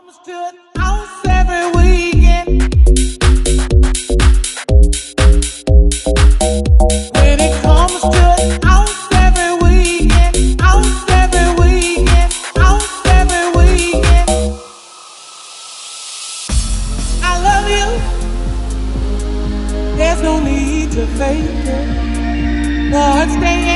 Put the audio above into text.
to the house every weekend. When it comes to the house every weekend, house every weekend, house every weekend. I love you. There's no need to fake it. But stay